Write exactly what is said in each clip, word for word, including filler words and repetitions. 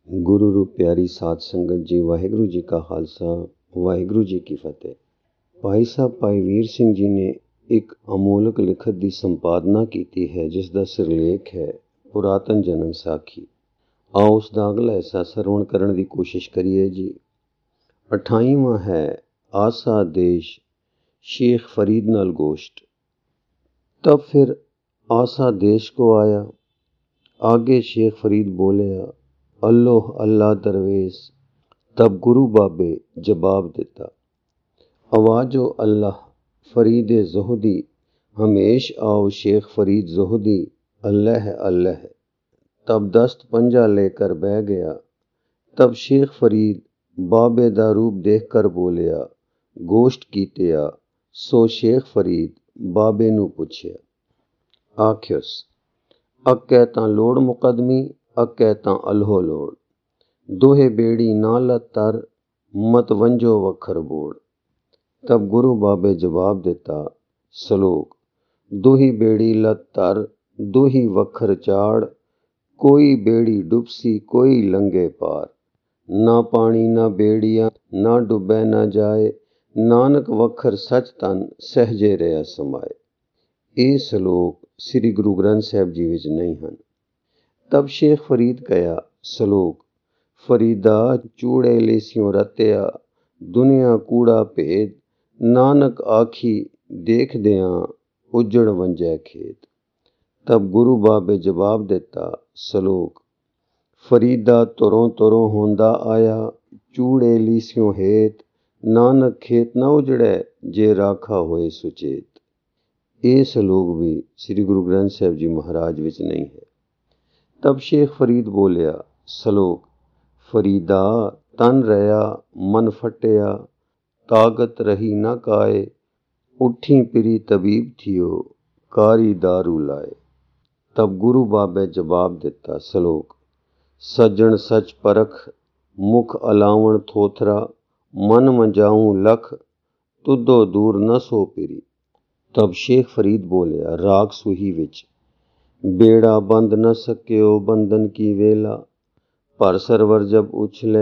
ਗੁਰੂ ਰੂਪ ਪਿਆਰੀ ਸਾਧ ਸੰਗਤ ਜੀ, ਵਾਹਿਗੁਰੂ ਜੀ ਕਾ ਖਾਲਸਾ, ਵਾਹਿਗੁਰੂ ਜੀ ਕੀ ਫਤਿਹ। ਭਾਈ ਸਾਹਿਬ ਭਾਈ ਵੀਰ ਸਿੰਘ ਜੀ ਨੇ ਇੱਕ ਅਮੋਲਕ ਲਿਖਤ ਦੀ ਸੰਪਾਦਨਾ ਕੀਤੀ ਹੈ, ਜਿਸ ਦਾ ਸਿਰਲੇਖ ਹੈ ਪੁਰਾਤਨ ਜਨਮ ਸਾਖੀ। ਆਓ ਉਸ ਦਾ ਅਗਲਾ ਹਿੱਸਾ ਸਰਵਣ ਕਰਨ ਦੀ ਕੋਸ਼ਿਸ਼ ਕਰੀਏ ਜੀ। ਅਠਾਈਵਾਂ ਹੈ ਆਸਾ ਦੇਸ਼ शेख फरीद नाल गोश्त। तब फिर आसा देश को आया, आगे शेख फरीद बोलिया, अल्लाह अल्लाह दरवेश। तब गुरु बाबे जवाब देता, आवाजो अल्लाह फरीद ज़ुहदी, हमेश आओ शेख फरीद ज़ुहदी, अल्लाह अल्लाह। तब दस्त पंजा लेकर बह गया। तब शेख फरीद बाबे दा रूप देख कर बोलिया, गोश्त कीतिया। सो शेख फरीद बाबे नू पुछया, आख्यस अकै तां लोड़ मुकदमी, अकै तां अल्हो लोड़। दोहे बेड़ी ना लत तर, मत वंजो वखर बोड़। तब गुरु बाबे जवाब देता, सलोक दोही बेड़ी लत तर, दोही वखर चाड़। कोई बेड़ी डुबसी कोई लंगे पार। ना पानी ना बेड़िया, ना डुबे ना जाए। नानक वखर सच तन सहजे रहा समाए। ਇਹ ਸਲੋਕ ਸ੍ਰੀ ਗੁਰੂ ਗ੍ਰੰਥ ਸਾਹਿਬ ਜੀ ਵਿੱਚ ਨਹੀਂ ਹਨ। ਤਬ ਸ਼ੇਖ ਫਰੀਦ ਕਹਿਆ, ਸਲੋਕ ਫਰੀਦਾ ਚੂੜੇ ਲੇਸਿਓ ਰਤਿਆ, ਦੁਨੀਆ ਕੂੜਾ ਭੇਦ। ਨਾਨਕ ਆਖੀ ਦੇਖਦਿਆਂ ਉਜੜ ਵੰਜੈ ਖੇਤ। ਤਬ ਗੁਰੂ ਬਾਬੇ ਜਵਾਬ ਦਿੱਤਾ, ਸਲੋਕ ਫਰੀਦਾ ਤੁਰੋਂ ਤੁਰੋਂ ਹੁੰਦਾ ਆਇਆ, ਚੂੜੇ ਲੀਸਿਓ ਹੇਤ। ਨਾਨਕ ਖੇਤ ਨਾ ਉਜੜੈ, ਜੇ ਰਾਖਾ ਹੋਏ ਸੁਚੇਤ। ਇਹ ਸਲੋਕ ਵੀ ਸ੍ਰੀ ਗੁਰੂ ਗ੍ਰੰਥ ਸਾਹਿਬ ਜੀ ਮਹਾਰਾਜ ਵਿੱਚ ਨਹੀਂ ਹੈ। ਤਬ ਸ਼ੇਖ ਫਰੀਦ ਬੋਲਿਆ, ਸਲੋਕ ਫਰੀਦਾ ਤਨ ਰਹਾ ਮਨ ਫਟਿਆ, ਤਾਕਤ ਰਹੀ ਨਾ ਕਾਏ। ਉੱਠੀ ਪਿਰੀ ਤਬੀਬ ਥਿਓ, ਕਾਰੀ ਦਾਰੂ ਲਾਏ। ਤਬ ਗੁਰੂ ਬਾਬੇ ਜਵਾਬ ਦਿੱਤਾ, ਸਲੋਕ ਸੱਜਣ ਸੱਚ ਪਰਖ, ਮੁਖ ਅਲਾਵਣ ਥੋਥਰਾ। मन मंजाऊं लख, तुदो दूर न सो पिरी। तब शेख फरीद बोलिया, राग सुही विच, बेड़ा बंद न सक्यो बंधन की वेला। पर सरवर जब उछले,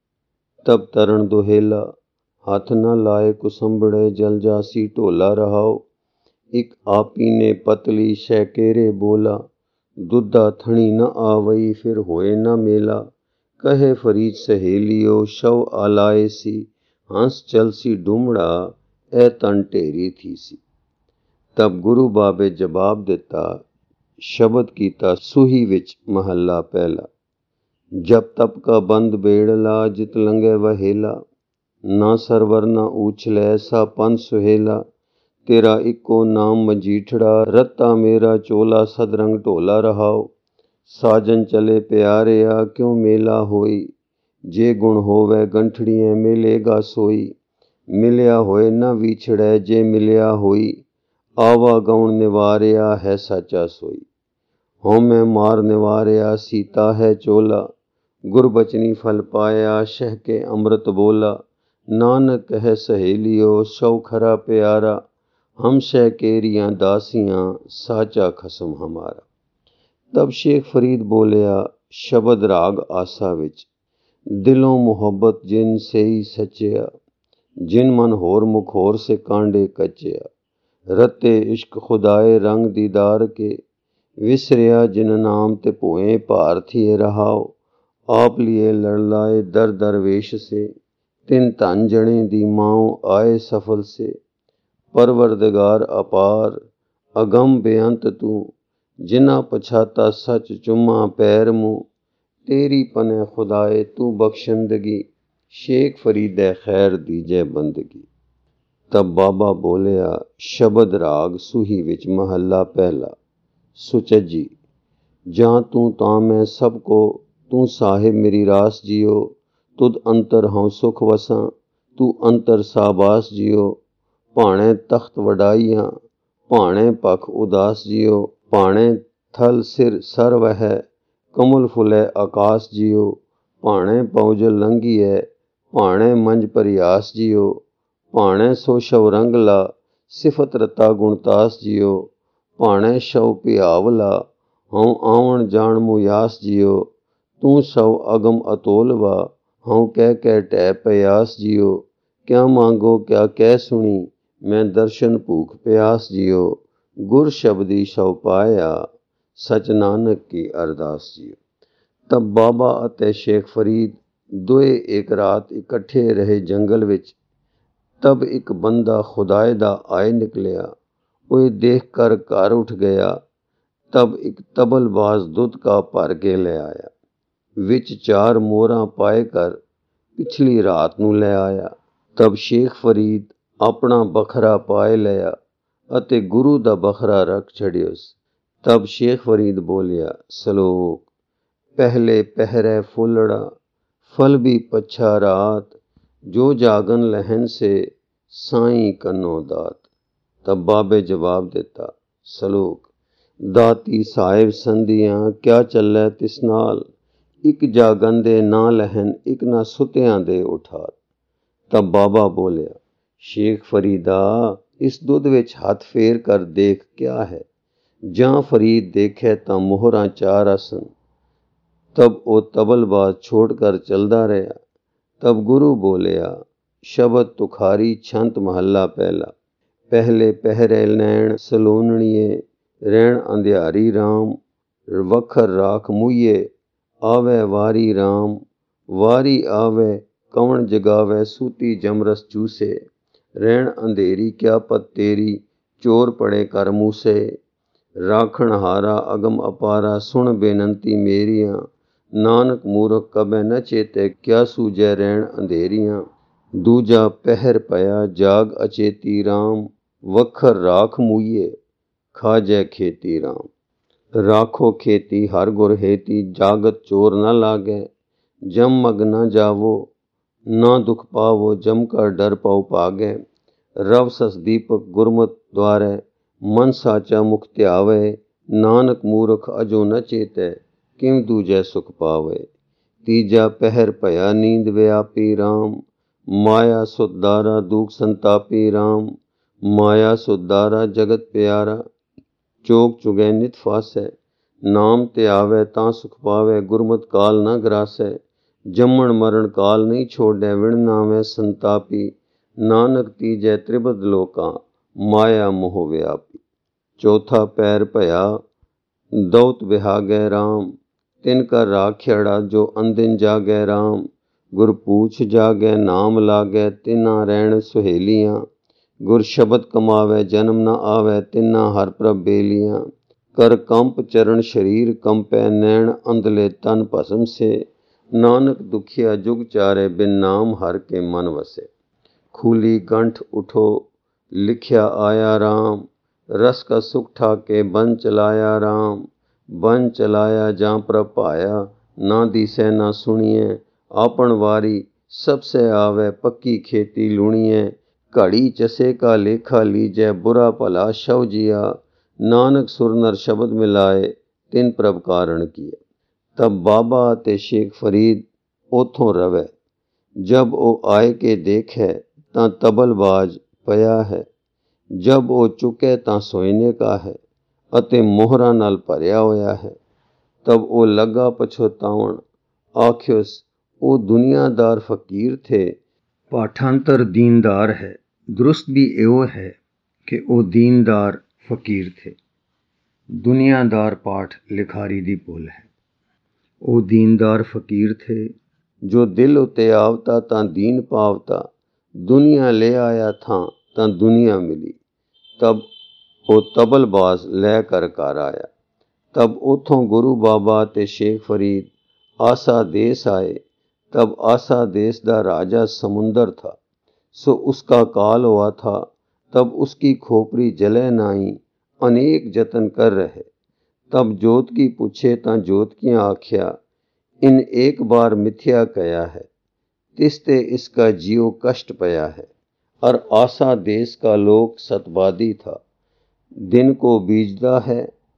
तब तरन दोहेला। हाथ न लाए कुसंबड़े, जल जासी ढोला रहाओ। एक आपी ने पतली शैकेरे बोला, दुधा थणी न आवई, फिर होए न मेला। कहे फरीद सहेलियो, शव आलाए सी। हंस चलसी डूमड़ा, ए तन ढेरी थी सी। तब गुरु बाबे जवाब दिता, शब्द कीता सूही विच महला पहला। जब तप का बंद बेड़ला, जित लंघे वहेला। ना सरवर ना ऊछलै, सा पंथ सुहेला। तेरा इको नाम मजीठड़ा, रत्ता मेरा चोला सदरंग ढोला रहाओ। साजन चले प्यारिया, क्यों मेला होई। जे गुण होवे गंठड़ियाँ, मिलेगा सोई। मिलिया होए न विछड़ै, जे मिलिया होई। आवा गौण निवारिया, है साचा सोई। होमे मार निवारिया, सीता है चोला। गुरबचनी फल पाया, शह के अमृत बोला। नानक कह सहेलियो, शव खरा प्यारा। हम शह केरियाँ दासियाँ, साचा खसम हमारा। तब शेख फरीद बोलिया, शब्द राग आसा विच, दिलों मुहब्बत जिन से ही सचिया। जिन मन होर मुख होर से कांडे कचिया। रते इश्क खुदाए रंग दीदार के, विसरिया जिन नाम ते पोए भार थिए रहाओ। आप लिए लड़ लाए दर दर वेश से, तिन धन जने दी माओ आए सफल से। परवरदिगार अपार अगम बेअंत तू, जिना पछाता सच चुम्मा पैर मुँह। तेरी पने खुदाए तू बख्शंदगी, शेख फरीदे खैर दीजे बंदगी। तब बाबा बोलिया, शब्द राग सूही विच महला पहला। सुचजी जां तू तां मैं सबको, तू साहिब मेरी रास जियो। तुद अंतर हूँ सुख वसां, तू अंतर साबास जियो। भाणे तख्त वडाइयां, भाणे पख उदास जियो। भाणे थल सिर सर्व है, कमल फुले आकाश जियो। भाणे पौजल लंघी है, भाणे मंज परियास जियो। भाणे सो शव रंगला, सिफत रता गुणतास जियो। भाणे शव पियावला, हूँ आवन जान मुयास जियो। ਤੂੰ ਸਭ ਅਗਮ ਅਤੋਲ ਵਾ, ਹਉ ਕਹਿ ਕਹਿ ਟਹਿ ਪਿਆਸ ਜਿਉ। ਕਿਆ ਮੰਗੋ ਕਿਆ ਕਹਿ ਸੁਣੀ, ਮੈਂ ਦਰਸ਼ਨ ਭੂਖ ਪਿਆਸ ਜਿਉ। ਗੁਰ ਸ਼ਬਦੀ ਸਭ ਪਾਇਆ, ਸਚ ਨਾਨਕ ਕੀ ਅਰਦਾਸ ਜਿਉ। ਤਬ ਬਾਬਾ ਅਤੇ ਸ਼ੇਖ ਫਰੀਦ ਦੋਏ ਇੱਕ ਰਾਤ ਇਕੱਠੇ ਰਹੇ ਜੰਗਲ ਵਿੱਚ। ਤਬ ਇੱਕ ਬੰਦਾ ਖੁਦਾਏ ਦਾ ਆਏ ਨਿਕਲਿਆ, ਉਹ ਦੇਖ ਕਰ ਘਰ ਉੱਠ ਗਿਆ। ਤਬ ਇੱਕ ਤਬਲਬਾਜ਼ ਦੁੱਧ ਕਾ ਭਰ ਕੇ ਲੈ ਆਇਆ, ਵਿੱਚ ਚਾਰ ਮੋਹਰਾਂ ਪਾਏ ਕਰ ਪਿਛਲੀ ਰਾਤ ਨੂੰ ਲੈ ਆਇਆ। ਤਬ ਸ਼ੇਖ ਫਰੀਦ ਆਪਣਾ ਬਖਰਾ ਪਾਏ ਲਿਆ ਅਤੇ ਗੁਰੂ ਦਾ ਬਖਰਾ ਰੱਖ ਛੜਿਓਸ। ਤਬ ਸ਼ੇਖ ਫਰੀਦ ਬੋਲਿਆ, ਸਲੋਕ। ਪਹਿਲੇ ਪਹਿਰੇ ਫੁੱਲੜਾ, ਫਲ ਵੀ ਪੱਛਾ ਰਾਤ। ਜੋ ਜਾਗਨ ਲਹਿਨ ਸੇ, ਸਾਈਂ ਕੰਨੋ ਦਾਤ। ਤਬ ਬਾਬੇ ਜਵਾਬ ਦਿੱਤਾ, ਸਲੋਕ। ਦਾਤੀ ਸਾਹਿਬ ਸੰਧੀਆਂ, ਕਿਆ ਚੱਲੇ ਤਿਸ ਨਾਲ। ਇੱਕ ਜਾਗਨ ਦੇ ਨਾ ਲਹਿਨ, ਇੱਕ ਨਾ ਸੁਤਿਆਂ ਦੇ ਉਠਾਤ। ਤਬ ਬਾਬਾ ਬੋਲਿਆ, ਸ਼ੇਖ ਫਰੀਦਾ, ਇਸ ਦੁੱਧ ਵਿੱਚ ਹੱਥ ਫੇਰ ਕਰ ਦੇਖ ਕਿਆ ਹੈ। ਜਾਂ ਫਰੀਦ ਦੇਖੇ ਤਾਂ ਮੋਹਰਾਂ ਚਾਰ ਆਸਨ। ਤਬ ਉਹ ਤਬਲਬਾਜ਼ ਛੋੜ ਕਰ ਚਲਦਾ ਰਿਹਾ। ਤਬ ਗੁਰੂ ਬੋਲਿਆ, ਸ਼ਬਦ ਤੁਖਾਰੀ ਛੰਤ ਮਹੱਲਾ ਪਹਿਲਾ। ਪਹਿਲੇ ਪਹਿਰੇ ਲੈਣ ਸਲੋਨਣੀਏ, ਰਹਿਣ ਅੰਧਿਆਰੀ ਰਾਮ। ਵਖਰ ਰਾਖ ਮੁਈਏ, ਆਵੇ ਵਾਰੀ ਰਾਮ। ਵਾਰੀ ਆਵੇ ਕਵਣ ਜਗਾਵੇ, ਸੂਤੀ ਜਮਰਸ ਚੂਸੇ। ਰਹਿਣ ਅੰਧੇਰੀ ਕਿਆ ਪਤ ਤੇਰੀ, ਚੋਰ ਪੜੇ ਕਰ ਮੂਸੇ। ਰਾਖਣ ਹਾਰਾ ਅਗਮ ਅਪਾਰਾ, ਸੁਣ ਬੇਨੰਤੀ ਮੇਰੀਆਂ। ਨਾਨਕ ਮੂਰਖ ਕਬੈ ਨ ਚੇਤੇ, ਕਿਆ ਸੂਝੈ ਰਹਿਣ ਅੰਧੇਰੀਆਂ। ਦੂਜਾ ਪਹਿਰ ਪਿਆ ਜਾਗ ਅਚੇਤੀ ਰਾਮ। ਵਖਰ ਰਾਖ ਮੂਈਏ, ਖਾਜੈ ਖੇਤੀ ਰਾਮ। ਰਾਖੋ ਖੇਤੀ ਹਰ ਗੁਰ ਹੇਤੀ, ਜਾਗਤ ਚੋਰ ਨ ਲਾਗੈ। ਜਮ ਮਗ ਨ ਜਾਵੋ, ਨਾ ਦੁਖ ਪਾਵੋ, ਜਮ ਕਾ ਡਰ ਪਉ ਭਾਗੈ। ਰਵ ਸਸ ਦੀਪਕ ਗੁਰਮਤਿ ਦੁਆਰੈ, ਮਨ ਸਾਚਾ ਮੁਖ ਧਿਆਵੈ। ਨਾਨਕ ਮੂਰਖ ਅਜੋ ਨ ਚੇਤੈ, ਕਿਵ ਦੂਜੈ ਸੁਖ ਪਾਵੈ। ਤੀਜਾ ਪਹਿਰ ਭਇਆ ਨੀਂਦ ਵਿਆਪੀ ਰਾਮ। ਮਾਇਆ ਸੁਦਾਰਾ ਦੁਖ ਸੰਤਾਪੀ ਰਾਮ। ਮਾਇਆ ਸੁਦਾਰਾ ਜਗਤ ਪਿਆਰਾ, ਚੋਕ ਚੁਗੈ ਨਿਤ ਫਾਸੈ। ਨਾਮ ਧਿਆਵੈ ਤਾਂ ਸੁਖ ਪਾਵੈ, ਗੁਰਮਤਿ ਕਾਲ ਨ ਗਰਾਸੈ। ਜੰਮਣ ਮਰਨ ਕਾਲ ਨਹੀਂ ਛੋੜੈ, ਵਿਣ ਨਾਵੈ ਸੰਤਾਪੀ। ਨਾਨਕ ਤੀਜੈ ਤ੍ਰਿਬਦ ਲੋਕਾਂ, ਮਾਇਆ ਮੋਹ ਵਿਆਪੀ। ਚੌਥਾ ਪੈਰ ਭਇਆ ਦਉਤ ਵਿਹਾਗੈ ਰਾਮ। ਤਿਨ ਕਰ ਰਾਖਿਆੜਾ, ਜੋ ਅੰਦਿਨ ਜਾਗੈ ਰਾਮ। ਗੁਰ ਪੂਛ ਜਾਗੈ ਨਾਮ ਲਾਗੈ, ਤਿਨਾ ਰਹਿਣ ਸੁਹੇਲੀਆਂ। ਗੁਰ ਸ਼ਬਦ ਕਮਾਵੈ ਜਨਮ ਨ ਆਵੈ, ਤਿਨਾ ਹਰ ਪ੍ਰਭ ਬੇਲੀਆਂ। ਕਰ ਕੰਪ ਚਰਨ ਸਰੀਰ ਕੰਪੈ, ਨੈਣ ਅੰਧਲੇ ਤਨ ਭਸਮ ਸੇ। ਨਾਨਕ ਦੁਖੀਆ ਜੁਗ ਚਾਰੇ, ਬਿਨ ਨਾਮ ਹਰ ਕੇ ਮਨ ਵਸੇ। ਖੂਲੀ ਕੰਠ ਉਠੋ ਲਿਖਿਆ ਆਇਆ ਰਾਮ। ਰਸ ਕਾ ਸੁਖ ਠਾਕੇ ਬਨ ਚਲਾਇਆ ਰਾਮ। ਬਨ ਚਲਾਇਆ ਜਾਂ ਪ੍ਰਭ ਭਾਇਆ, ਨਾ ਦੀਸੈ ਨਾ ਸੁਣੀਐ। ਆਪਣ ਵਾਰੀ ਸਭ ਸੇ ਆਵੈ, ਪੱਕੀ ਖੇਤੀ ਲੂਣੀਐ। ਘੜੀ ਚਸੇ ਕਾ ਲੇਖਾ ਲੀਜੈ, ਬੁਰਾ ਭਲਾ ਸ਼ਉ ਜੀਆ। ਨਾਨਕ ਸੁਰ ਨਰ ਸ਼ਬਦ ਮਿਲਾਏ, ਤਿਨ ਪ੍ਰਭ ਕਾਰਣ ਕੀਆ। ਤਬ ਬਾਬਾ ਅਤੇ ਸ਼ੇਖ ਫਰੀਦ ਉਥੋਂ ਰਵੈ। ਜਬ ਉਹ ਆਏ ਕੇ ਦੇਖੈ, ਤਾਂ ਤਬਲਬਾਜ਼ ਪਿਆ ਹੈ। ਜਬ ਉਹ ਚੁੱਕੇ ਤਾਂ ਸੋਇਨੇ ਕਾ ਹੈ, ਅਤੇ ਮੋਹਰਾਂ ਨਾਲ ਭਰਿਆ ਹੋਇਆ ਹੈ। ਤਬ ਉਹ ਲੱਗਾ ਪਛੋਤਾਵਣ, ਆਖਿਓਸ, ਉਹ ਦੁਨੀਆਦਾਰ ਫਕੀਰ ਥੇ, ਪਾਠਾਂਤਰ ਦੀਨਦਾਰ ਹੈ। ਦਰੁਸਤ ਵੀ ਇਹੋ ਹੈ ਕਿ ਉਹ ਦੀਨਦਾਰ ਫਕੀਰ ਥੇ। ਦੁਨੀਆਦਾਰ ਪਾਠ ਲਿਖਾਰੀ ਦੀ ਭੁੱਲ ਹੈ। ਉਹ ਦੀਨਦਾਰ ਫਕੀਰ ਥੇ, ਜੋ ਦਿਲ ਉਤੇ ਆਵਤਾ ਤਾਂ ਦੀਨ ਪਾਵਤਾ। ਦੁਨੀਆ ਲੈ ਆਇਆ ਥਾਂ, ਤਾਂ ਦੁਨੀਆ ਮਿਲੀ। ਤਬ ਉਹ ਤਬਲਬਾਜ਼ ਲੈ ਕਰ ਘਰ ਆਇਆ। ਤਬ ਉਥੋਂ ਗੁਰੂ ਬਾਬਾ ਤੇ ਸ਼ੇਖ ਫਰੀਦ ਆਸਾ ਦੇਸ ਆਏ। तब आसा देश का राजा समुंदर था, सो उसका काल हुआ था। तब उसकी खोपड़ी जले नाई, अनेक जतन कर रहे। तब जोत की पूछे ता जोत की आख्या, इन एक बार मिथ्या कया है, तिसते इसका जियो कष्ट पया है। और आसा देश का लोक सतवादी था, दिन को बीजदा है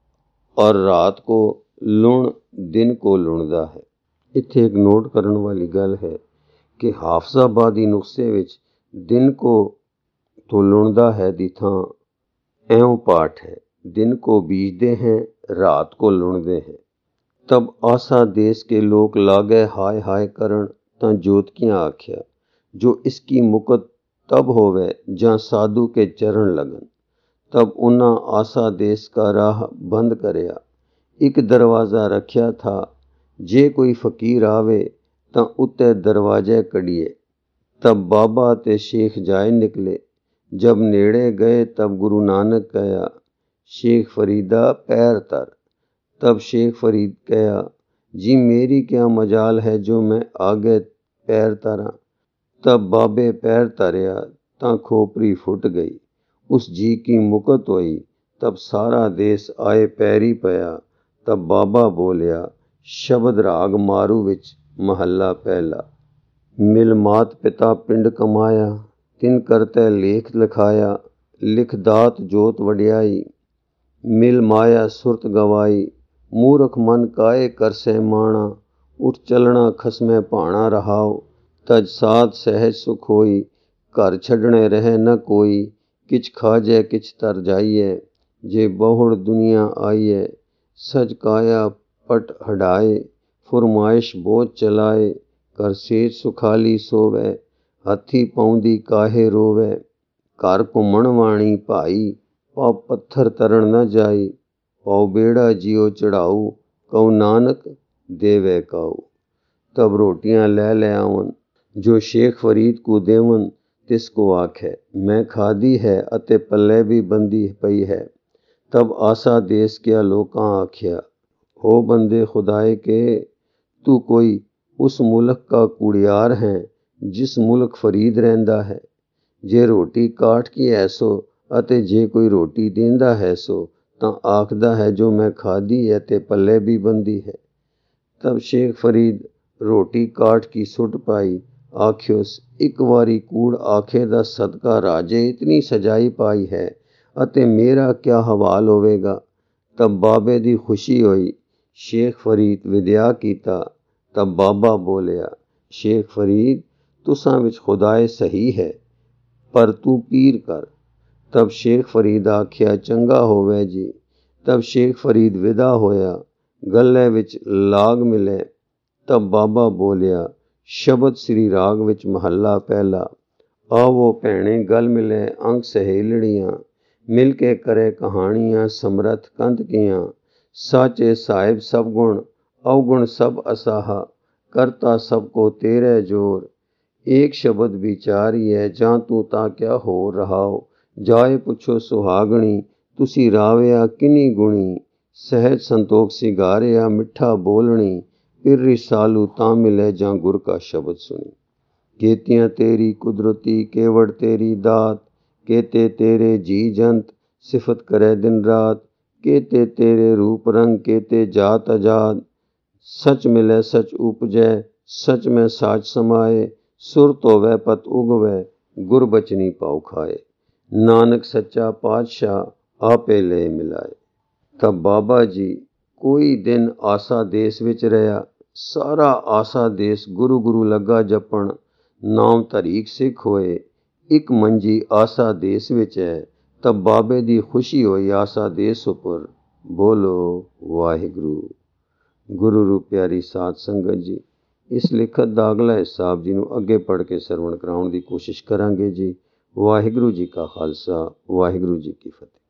और रात को लुण दिन को लुणदा है। ਇੱਥੇ ਇੱਕ ਨੋਟ ਕਰਨ ਵਾਲੀ ਗੱਲ ਹੈ ਕਿ ਹਾਫਜ਼ਾਬਾਦੀ ਨੁਸਖੇ ਵਿੱਚ ਦਿਨ ਕੋ ਤੋਂ ਲੁਣਦਾ ਹੈ ਦੀ ਥਾਂ ਐਉਂ ਪਾਠ ਹੈ, ਦਿਨ ਕੋ ਬੀਜਦੇ हैं रात को लुणदे हैं। तब आसा देश के लोग लागे हाय हाय करन तां जोतकियां आख्या, जो इसकी मुकत तब होवे जां साधु के चरण लगन। तब उन्हां आसा देश का राह बंद करया, एक दरवाज़ा रखिया था, जे कोई फकीर आवे तां उत्ते दरवाजे कड़िए। तब बाबा ते शेख जाए निकले। जब नेड़े गए तब गुरु नानक कहा, शेख फरीदा पैर तर। तब शेख फरीद कहा, जी मेरी क्या मजाल है जो मैं आगे पैर तरा। तब बाबे पैर तरया तां खोपरी फुट गई, उस जी की मुकत होई। तब सारा देश आए पैरी पया। तब बाबा बोलिया, शब्द राग मारू विच महला पहला। मिल मात पिता पिंड कमाया, तिन करते लेख लिखाया। लिख दात जोत वड्याई, मिल माया सुरत गवाई। मूरख मन काए करसे माणा, उठ चलना खसमे भाणा रहाओ। तज साध सहज सुख होई, घर छड़ने रहे न कोई। किछ खाजे किछ तर जाइए, जे बहुड़ दुनिया आइए। सज काया पट हटाए, फुरमाइश बोझ चलाए। कर सेज सुखाली सोवे, हथी पाउंदी काहे रोवे। घर घुमण वाणी भाई, पाव पत्थर तरन न जाई। पाव बेड़ा जियो चढ़ाऊ, कहू नानक देवे काऊ। तब रोटियां ले ले आवन, जो शेख फरीद को देवन। तिसको आखे, मैं खादी है अते पल्ले भी बंदी पई है। तब आसा देश के लोकां आख्या, हो बंदे खुदाए के, तू कोई उस मुल्क का कुड़ियार है जिस मुल्क फरीद रहिंदा है। जे रोटी काट की ऐसो अते जे कोई रोटी देंदा है सो तां आखदा है जो मैं खादी है ते पल्ले भी बंदी है। तब शेख फरीद रोटी काट की सुट पाई। आख्योस, एक वारी कूड़ आखे दा सदका राजे इतनी सजाई पाई है अते मेरा क्या हवाल होवेगा। तब बाबे दी खुशी होई। शेख फरीद विद्या कीता। तब बाबा बोलिया, शेख फरीद तुसां विच खुदाए सही है, पर तू पीर कर। तब शेख फरीद आख्या, चंगा होवे जी। तब शेख फरीद विदा होया, गले विच लाग मिले। तब बाबा बोलिया, शब्द श्री राग विच महला पहला। आवो भैणे गल मिले अंग सहेलड़ियां, मिल के करे कहानियां समरथ कंध कियां। साचे साहिब सब गुण, अवगुण सब असाहा। करता सबको तेरे जोर, एक शब्द विचारिए जां तू ता क्या हो रहाओ। जाए पुछो सुहागणी, तुसी राविया किनी गुणी। सहज संतोख सिगारिया मिठा बोलणी। फिर रिसालू तां मिले जां गुर का शब्द सुनी। केतियां तेरी कुदरती केवड़ तेरी दात, केते तेरे जी जंत सिफत करे दिन रात। केते तेरे रूप रंग केते जात अजाद। सच मिले सच उपजै, सच में साच समाए। सुरत होवे पत उगवे, गुर बचनी पाऊ खाए। नानक सच्चा पातशाह आपे ले मिलाए। तब बाबा जी कोई दिन आसा देश विच रहा। सारा आसा देश गुरु गुरु लगा जपण। नाम धरीक सिख होए। एक मंजी आसा देश विच है। तब बाबे दी खुशी होई आसा देश उपर। बोलो वाहिगुरु। गुरु रूप प्यारी साध संगत जी, इस लिखत ਦਾ ਅਗਲਾ ਹਿੱਸਾ ਆਪ ਜੀ ਨੂੰ ਅੱਗੇ ਪੜ੍ਹ ਕੇ ਸਰਵਣ ਕਰਾਉਣ ਦੀ ਕੋਸ਼ਿਸ਼ ਕਰਾਂਗੇ ਜੀ। ਵਾਹਿਗੁਰੂ ਜੀ ਕਾ ਖਾਲਸਾ, ਵਾਹਿਗੁਰੂ ਜੀ ਕੀ ਫਤਿਹ।